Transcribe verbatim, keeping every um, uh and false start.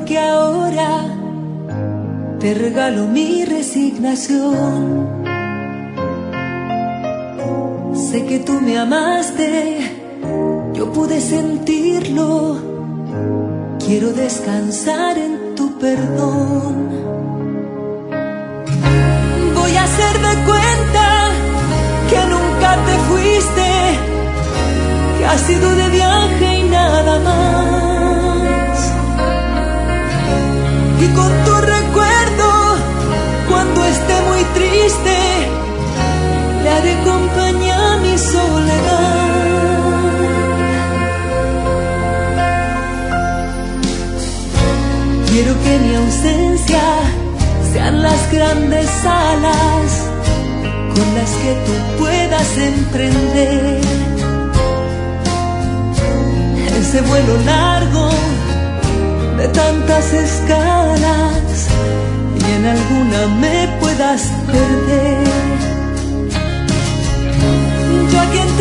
que ahora te regalo mi resignación. Sé que tú me amaste, yo pude sentirlo. Quiero descansar en tu perdón. Voy a hacer de cuenta que nunca te fuiste, que has sido de viaje y nada más. Y con tu recuerdo, cuando esté muy triste, le haré compañía a mi soledad. Quiero que mi ausencia sean las grandes alas con las que tú puedas emprender ese vuelo largo de tantas escalas y en alguna me puedas perder. Yo aquí en